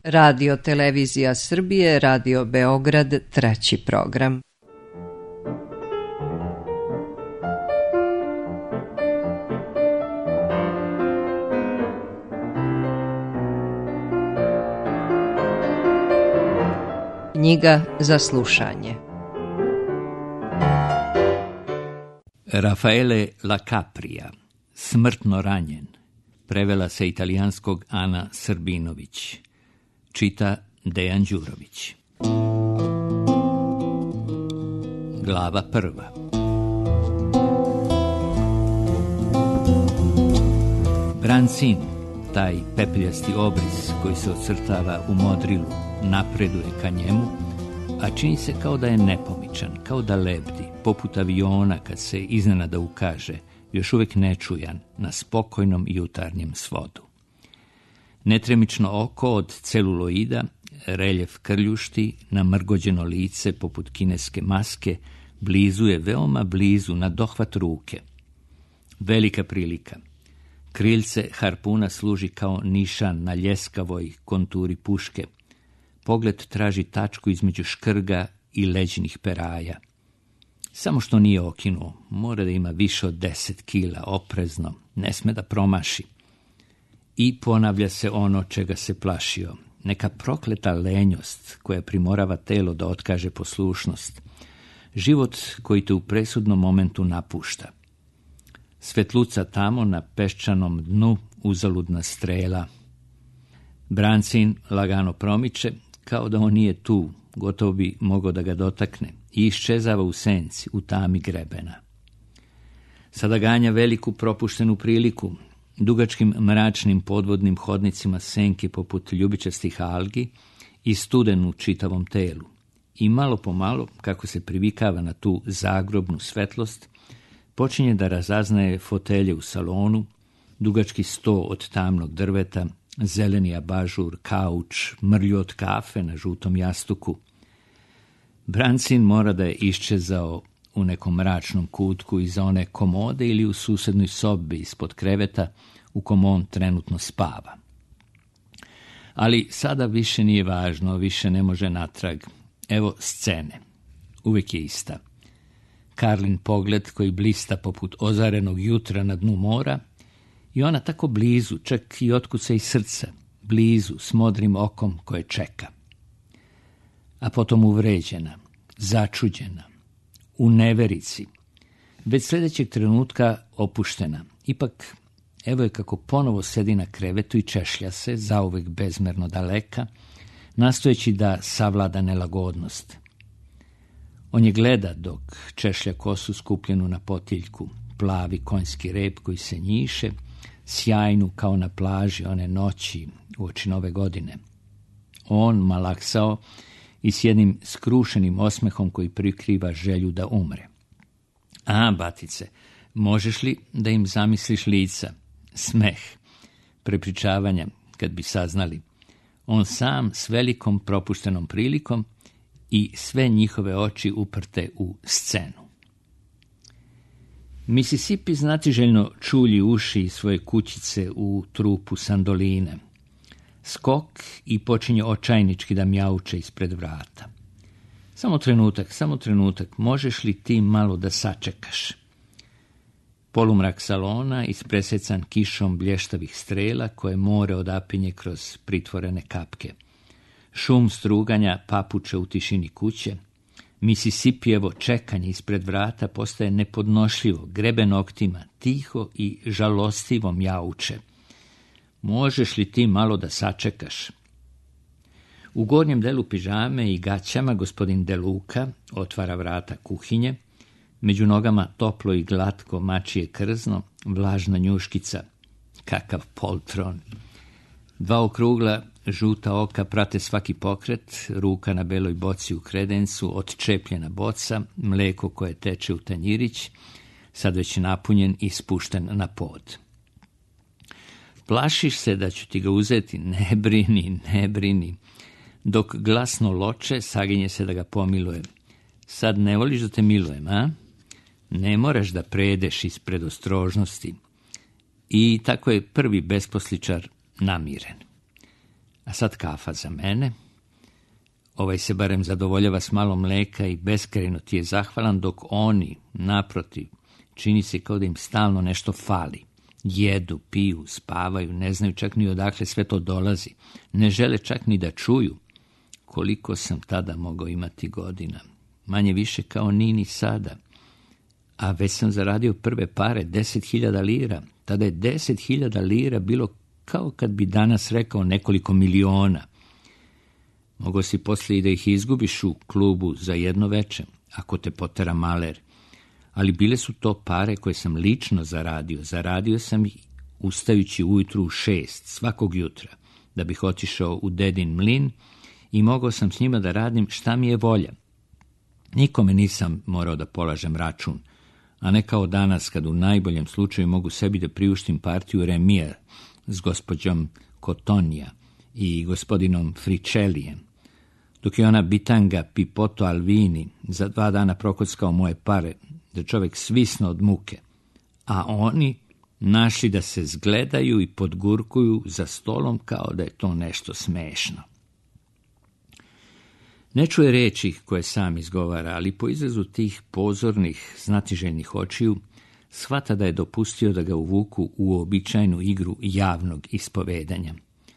Radio Televizija Srbije, Radio Beograd, 3. program. Knjiga za slušanje. Raffaele La Capria, Smrtno ranjen. Prevela sa italijanskog Ana Srbinović. Čita Dejan Đurović. Glava 1. Brancin, taj pepeljasti obris koji se ocrtava u modrilu, napreduje ka njemu, a čini se kao da je nepomičan, kao da lebdi, poput aviona kad se iznenada ukaže, još uvijek nečujan, na spokojnom jutarnjem svodu. Netremično oko od celuloida, reljef krljušti, namrgođeno lice poput kineske maske, blizu je, veoma blizu, na dohvat ruke. Velika prilika. Kriljce harpuna služi kao nišan na ljeskavoj konturi puške. Pogled traži tačku između škrga i leđnih peraja. Samo što nije okinuo, mora da ima više od 10 kila, oprezno, ne sme da promaši. I ponavlja se ono čega se plašio, neka prokleta lenjost koja primorava telo da otkaže poslušnost, život koji te u presudnom momentu napušta. Svetluca tamo na peščanom dnu, uzaludna strela. Brancin lagano promiče, kao da on nije tu, gotovo bi mogao da ga dotakne, i iščezava u senci, u tami grebena. Sada ganja veliku propuštenu priliku, dugačkim mračnim podvodnim hodnicima senke poput ljubičastih algi i studenu čitavom telu. I malo po malo, kako se privikava na tu zagrobnu svetlost, počinje da razaznaje fotelje u salonu, dugački sto od tamnog drveta, zeleni abažur, kauč, mrlju od kafe na žutom jastuku. Brancin mora da je iščezao u nekom mračnom kutku iza one komode ili u susednoj sobi ispod kreveta u kom on trenutno spava. Ali sada više nije važno, više ne može natrag. Evo scene. Uvijek je ista. Karlin pogled koji blista poput ozarenog jutra na dnu mora i ona tako blizu, čak i otkuca iz srca, blizu, s modrim okom koje čeka. A potom uvređena, začuđena, u neverici, već sljedećeg trenutka opuštena. Ipak, evo je kako ponovo sedi na krevetu i češlja se, zauvek bezmerno daleka, nastojeći da savlada nelagodnost. On je gleda dok češlja kosu skupljenu na potiljku, plavi konjski rep koji se njiše, sjajnu kao na plaži one noći uoči nove godine. On malaksao i s jednim skrušenim osmehom koji prikriva želju da umre. A, batice, možeš li da im zamisliš lica? Smeh, prepričavanja, kad bi saznali. On sam s velikom propuštenom prilikom i sve njihove oči uprte u scenu. Mississippi znatiželjno čulji uši iz svoje kućice u trupu sandoline. Skok i počinje očajnički da mjauče ispred vrata. Samo trenutak, možeš li ti malo da sačekaš? Polumrak salona ispresecan kišom blještavih strela koje more odapinje kroz pritvorene kapke. Šum struganja papuče u tišini kuće. Mississippijevo čekanje ispred vrata postaje nepodnošljivo, grebe noktima, tiho i žalostivo mjauče. Možeš li ti malo da sačekaš? U gornjem delu pižame i gaćama gospodin De Luca otvara vrata kuhinje, među nogama toplo i glatko mačije krzno, vlažna njuškica. Kakav poltron! Dva okrugla žuta oka prate svaki pokret, ruka na beloj boci u kredencu, odčepljena boca, mleko koje teče u tanjirić, sad već napunjen i spušten na pod. Plašiš se da ću ti ga uzeti? Ne brini. Dok glasno loče, saginje se da ga pomiluje. Sad ne voliš da te milujem, a? Ne moraš da predeš iz predostrožnosti. I tako je prvi besposličar namiren. A A sad kafa za mene. Ovaj se barem zadovoljava s malo mleka i beskrajno ti je zahvalan, dok oni, naprotiv, čini se kao da im stalno nešto fali. Jedu, piju, spavaju, ne znaju čak ni odakle sve to dolazi. Ne žele čak ni da čuju. Koliko sam tada mogao imati godina? Manje više kao Nini sada. A već sam zaradio prve pare, 10.000 lira. Tada je 10.000 lira bilo kao kad bi danas rekao nekoliko miliona. Mogao si poslije i da ih izgubiš u klubu za jedno veče, ako te potera maler. Ali bile su to pare koje sam lično zaradio. Zaradio sam ih ustajući ujutru u 6 svakog jutra, da bih otišao u dedin mlin i mogao sam s njima da radim šta mi je volja. Nikome nisam morao da polažem račun, a ne kao danas kad u najboljem slučaju mogu sebi da priuštim partiju remija s gospođom Cotonija i gospodinom Fričelijem, dok je ona bitanga Pipoto Alvini za 2 dana prokockao moje pare, da čovjek svisno od muke, a oni našli da se zgledaju i podgurkuju za stolom kao da je to nešto smešno. Ne čuje reči koje sam izgovara, ali po izrazu tih pozornih, znatiželjnih očiju shvata da je dopustio da ga uvuku u uobičajenu igru javnog ispovedanja.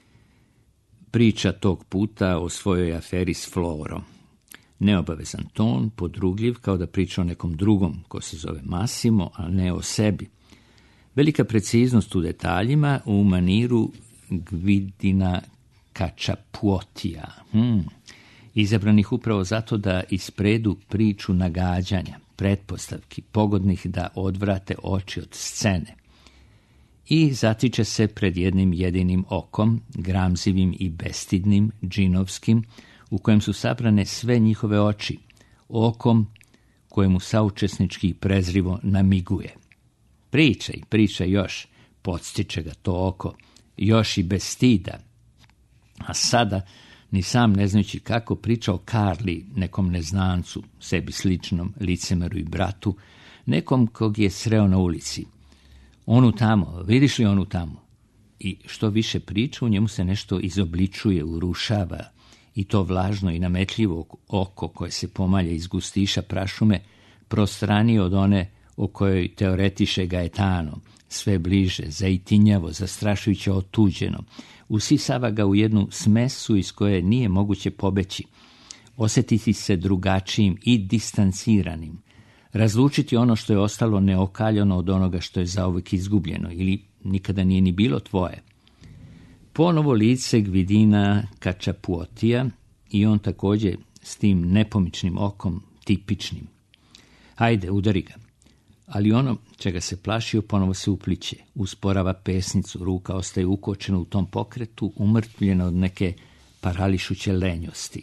Priča tog puta o svojoj aferi s Florom. Neobavezan ton, podrugljiv, kao da priča o nekom drugom, ko se zove Massimo, a ne o sebi. Velika preciznost u detaljima, u maniru Gvidina Cacciapuotija. Izabranih upravo zato da ispredu priču nagađanja, pretpostavki, pogodnih da odvrate oči od scene. I zatiče se pred jednim jedinim okom, gramzivim i bestidnim, džinovskim, u kojem su sabrane sve njihove oči, okom kojemu saučesnički prezrivo namiguje. Pričaj još, podstiče ga to oko, još i bez stida. A sada, ni sam ne znajući kako, priča o Karli, nekom neznancu, sebi sličnom, licemeru i bratu, nekom kog je sreo na ulici. Onu tamo, vidiš li onu tamo? I što više priča, u njemu se nešto izobličuje, urušava, i to vlažno i nametljivo oko koje se pomalja iz gustiša prašume, prostranije od one o kojoj teoretiše Gaetano, sve bliže, zaitinjavo, zastrašujuće otuđeno, usisava ga u jednu smesu iz koje nije moguće pobeći, osjetiti se drugačijim i distanciranim, razlučiti ono što je ostalo neokaljano od onoga što je zauvijek izgubljeno ili nikada nije ni bilo tvoje. Ponovo lice Gvidina Cacciapuotija i on također s tim nepomičnim okom, tipičnim. Hajde, udari ga. Ali ono čega se plašio ponovo se upliće, usporava pesnicu, ruka ostaje ukočena u tom pokretu, umrtvljena od neke parališuće lenjosti.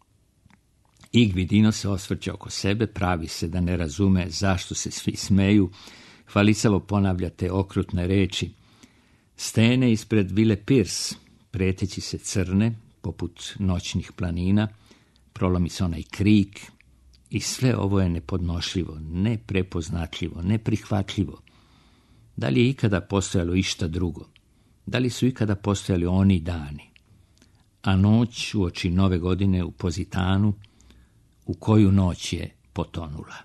I Gvidino se osvrće oko sebe, pravi se da ne razume zašto se svi smeju, hvalisavo ponavlja te okrutne reči. Stene ispred Vile Pirs, preteći se crne, poput noćnih planina, prolomi se onaj krik, i sve ovo je nepodnošljivo, neprepoznatljivo, neprihvatljivo. Da li je ikada postojalo išta drugo? Da li su ikada postojali oni dani? A noć uoči nove godine u Pozitanu, u koju noć je potonula?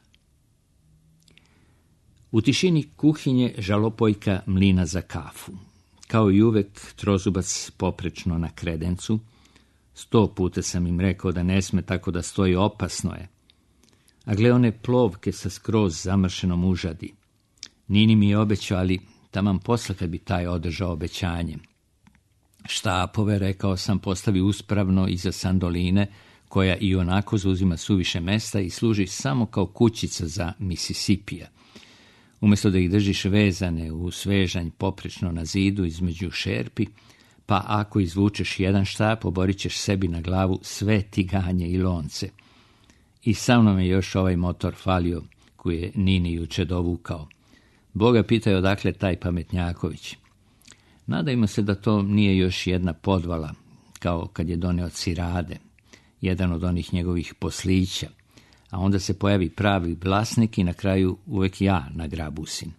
U tišini kuhinje žalopojka mlina za kafu. Kao i uvek, trozubac poprečno na kredencu. 100 puta sam im rekao da ne sme tako da stoji, opasno je. A gle one plovke sa skroz zamršenom užadi. Nini mi je obećao, ali taman posle kad bi taj održao obećanje. Štapove, rekao sam, postavi uspravno iza sandoline, koja i onako zauzima suviše mesta i služi samo kao kućica za Misisipija. Umjesto da ih držiš vezane u svežanj poprečno na zidu između šerpi, pa ako izvučeš jedan štap, oborit ćeš sebi na glavu sve tiganje i lonce. I sa mnom je još ovaj motor falio, koji je Nini juče dovukao. Boga pitaju odakle taj pametnjaković. Nadajmo se da to nije još jedna podvala, kao kad je doneo Cirade, jedan od onih njegovih poslića, a onda se pojavi pravi vlasnik i na kraju uvek ja nagrabusim.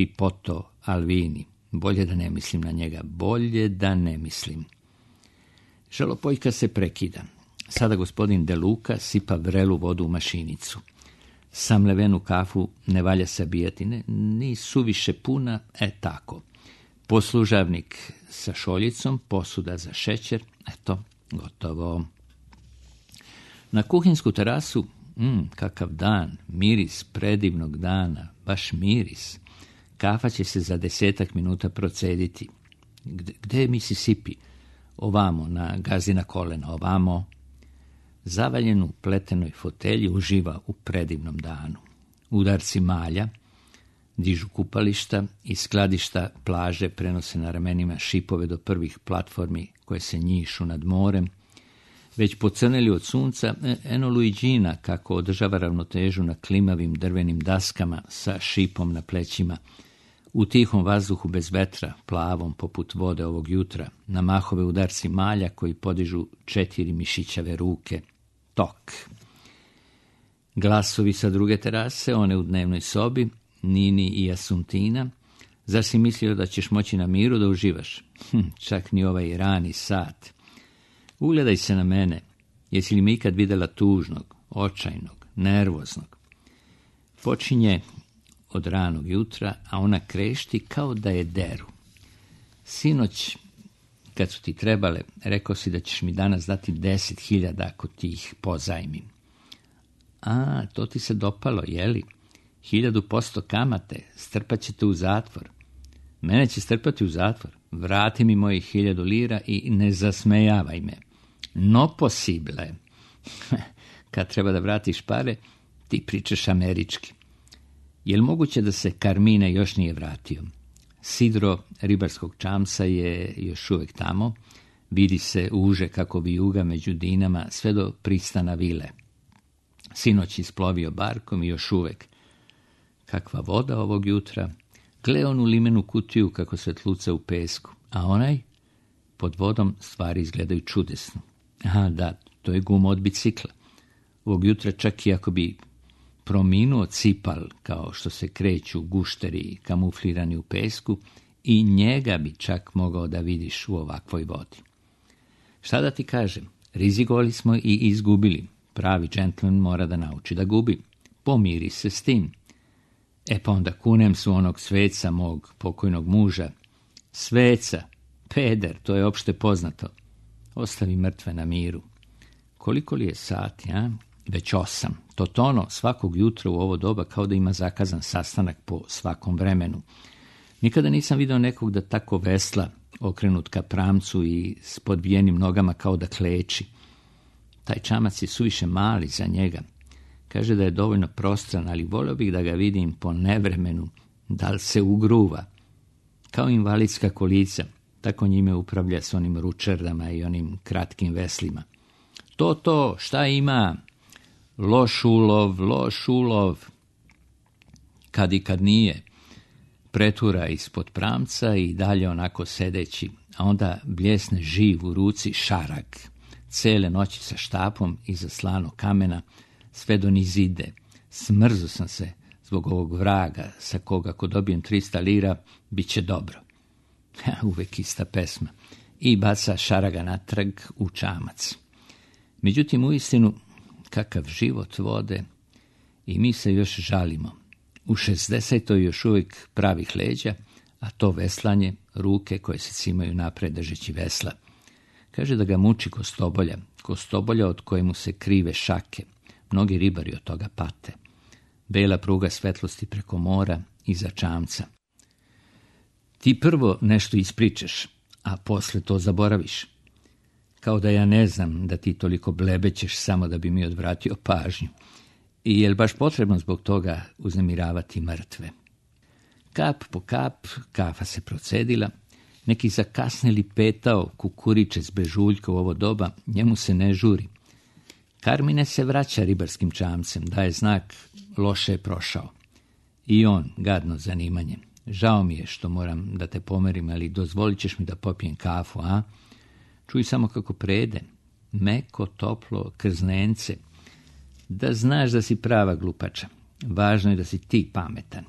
Pipoto Alvini, bolje da ne mislim na njega, bolje da ne mislim. Žalopojka se prekida. Sada gospodin De Luca sipa vrelu vodu u mašinicu. Samlevenu kafu ne valja sabijati, ni suviše puna, tako. Poslužavnik sa šoljicom, posuda za šećer, eto, gotovo. Na kuhinsku terasu, kakav dan, miris predivnog dana, baš miris. Kafa će se za 10 minuta procediti. Gde je Mississippi? Ovamo, na Gazina kolena, ovamo. Zavaljen u pletenoj fotelji uživa u predivnom danu. Udarci malja dižu kupališta i skladišta plaže prenose na ramenima šipove do prvih platformi koje se njišu nad morem. Već pocrneli od sunca, eno Luigina kako održava ravnotežu na klimavim drvenim daskama sa šipom na plećima. U tihom vazduhu bez vetra, plavom poput vode ovog jutra, na mahove udarci malja koji podižu 4 mišićave ruke. Tok. Glasovi sa druge terase, one u dnevnoj sobi, Nini i Asuntina. Zar si mislio da ćeš moći na miru da uživaš? Čak ni ovaj rani sat. Ugledaj se na mene. Jesi li me ikad vidjela tužnog, očajnog, nervoznog? Počinje od ranog jutra, a ona krešti kao da je deru. Sinoć, kad su ti trebale, rekao si da ćeš mi danas dati 10.000 ako ti ih pozajmim. A, to ti se dopalo, jeli? 1000% kamate, strpat će te u zatvor. Mene će strpati u zatvor. Vrati mi mojih 1000 lira i ne zasmejavaj me. No possible. Kad treba da vratiš pare, ti pričaš američki. Je li moguće da se Carmine još nije vratio? Sidro ribarskog čamca je još uvijek tamo. Vidi se uže kako vijuga među dinama sve do pristana vile. Sinoć isplovio barkom i još uvijek. Kakva voda ovog jutra. Gle onu limenu kutiju kako se tluca u pesku. A onaj? Pod vodom stvari izgledaju čudesno. Aha, da, to je guma od bicikla. Ovog jutra čak i ako bi prominuo cipal, kao što se kreću gušteri kamuflirani u pesku, i njega bi čak mogao da vidiš u ovakvoj vodi. Šta da ti kažem? Rizikovali smo i izgubili. Pravi džentlmen mora da nauči da gubi. Pomiri se s tim. Pa onda kunem su onog sveca mog pokojnog muža. Sveca, peder, to je opšte poznato. Ostavi mrtve na miru. Koliko li je sati, a? Već 8. Totono svakog jutra u ovo doba kao da ima zakazan sastanak po svakom vremenu. Nikada nisam vidio nekog da tako vesla, okrenut ka pramcu i s podbijenim nogama kao da kleči. Taj čamac je suviše mali za njega. Kaže da je dovoljno prostran, ali volio bih da ga vidim po nevremenu, da li se ugruva. Kao invalidska kolica, tako njime upravlja s onim ručerdama i onim kratkim veslima. To, šta ima? Loš ulov. Kad i kad nije. Pretura ispod pramca i dalje onako sedeći, a onda bljesne živ u ruci šarag. Cele noći sa štapom iza slanog kamena, sve do nizide. Smrzu sam se zbog ovog vraga, sa koga ako dobijem 300 lira, bit će dobro. Uvek ista pesma. I baca šaraga natrag u čamac. Međutim, uistinu, kakav život vode, i mi se još žalimo. U 60. još uvijek pravih leđa, a to veslanje, ruke koje se cimaju napred držeći vesla. Kaže da ga muči kostobolja od kojemu se krive šake. Mnogi ribari od toga pate. Bela pruga svetlosti preko mora iza čamca. Ti prvo nešto ispričaš, a posle to zaboraviš. Kao da ja ne znam da ti toliko blebećeš samo da bi mi odvratio pažnju. I je li baš potrebno zbog toga uznemiravati mrtve? Kap po kap, kafa se procedila. Neki zakasneli petao kukuričec bežuljka u ovo doba, njemu se ne žuri. Carmine se vraća ribarskim čamcem, daje znak, loše je prošao. I on, gadno zanimanje. Žao mi je što moram da te pomerim, ali dozvolit ćeš mi da popijem kafu, a? Čuj samo kako prede. Meko, toplo, krznence. Da znaš da si prava glupača. Važno je da si ti pametan.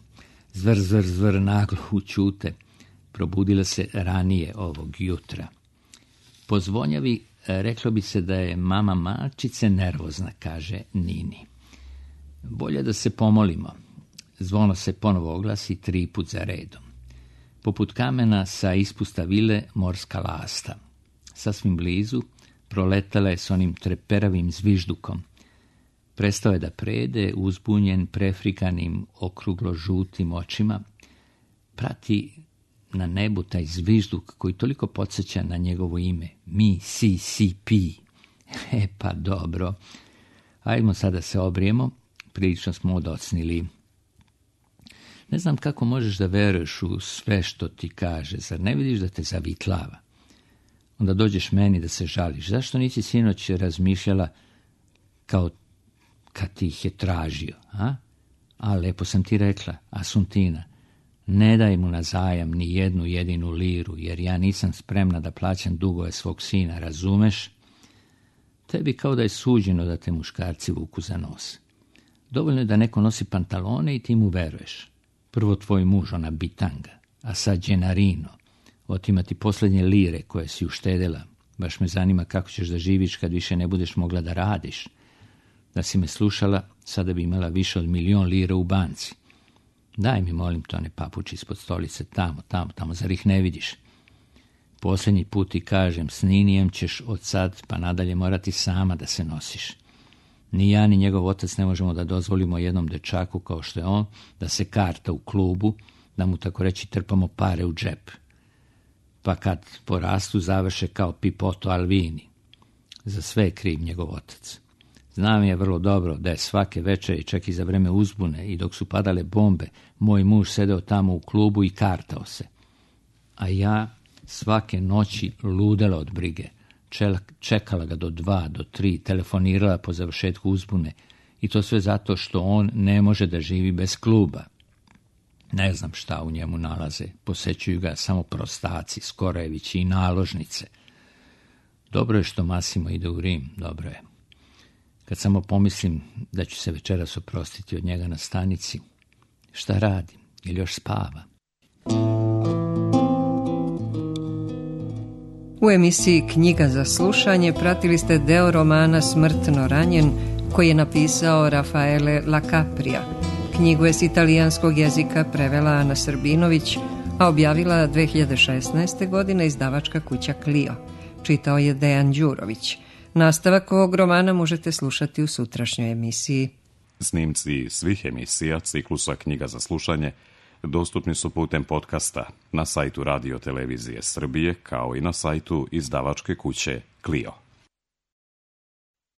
Zvr naglo ućute. Probudila se ranije ovog jutra. Po zvonjavi reklo bi se da je mama malčice nervozna, kaže Nini. Bolje da se pomolimo. Zvono se ponovo oglasi 3 put za redom. Poput kamena sa ispusta vile morska lasta. Sasvim blizu proletala je s onim treperavim zviždukom. Prestao je da prede, uzbunjen prefrikanim okruglo-žutim očima. Prati na nebu taj zvižduk koji toliko podsjeća na njegovo ime. Mississippi. Pa dobro. Ajmo sada se obrijemo. Prilično smo odocnili. Ne znam kako možeš da veruješ u sve što ti kaže. Zar ne vidiš da te zavitlava? Onda dođeš meni da se žališ. Zašto nisi sinoć razmišljala kao kad ti ih je tražio? A lepo sam ti rekla, Asuntina, ne daj mu na zajam ni 1 jedinu liru, jer ja nisam spremna da plaćam dugove svog sina, razumeš? Tebi kao da je suđeno da te muškarci vuku za nos. Dovoljno je da neko nosi pantalone i ti mu veruješ. Prvo tvoj muž, ona bitanga, a sad Gennarino. Otima ti posljednje lire koje si uštedela. Baš me zanima kako ćeš da živiš kad više ne budeš mogla da radiš. Da si me slušala, sada bi imala više od 1.000.000 lira u banci. Daj mi, molim, to one papuči ispod stolice, tamo, zar ih ne vidiš? Posljednji put ti kažem, s Ninijem ćeš od sad pa nadalje morati sama da se nosiš. Ni ja ni njegov otac ne možemo da dozvolimo jednom dečaku kao što je on da se karta u klubu, da mu tako reći trpamo pare u džep. Pa kad porastu završe kao Pipoto Alvini. Za sve je kriv njegov otac. Znam je vrlo dobro da je svake večeri, čak i za vreme uzbune i dok su padale bombe, moj muž sedeo tamo u klubu i kartao se. A ja svake noći ludela od brige. Čekala ga do 2, do 3, telefonirala po završetku uzbune i to sve zato što on ne može da živi bez kluba. Ne znam šta u njemu nalaze, posećuju ga samo prostaci, Skorevići i naložnice. Dobro je što Massimo ide u Rim, dobro je. Kad samo pomislim da ću se večeras oprostiti od njega na stanici, šta radi ili još spava? U emisiji Knjiga za slušanje pratili ste deo romana Smrtno ranjen koji je napisao Rafaele Lacaprija. Knjigu je s italijanskog jezika prevela Ana Srbinović, a objavila 2016. godine izdavačka kuća Clio. Čitao je Dejan Đurović. Nastavak ovog romana možete slušati u sutrašnjoj emisiji. Snimci svih emisija ciklusa Knjiga za slušanje dostupni su putem podcasta na sajtu Radio Televizije Srbije kao i na sajtu izdavačke kuće Clio.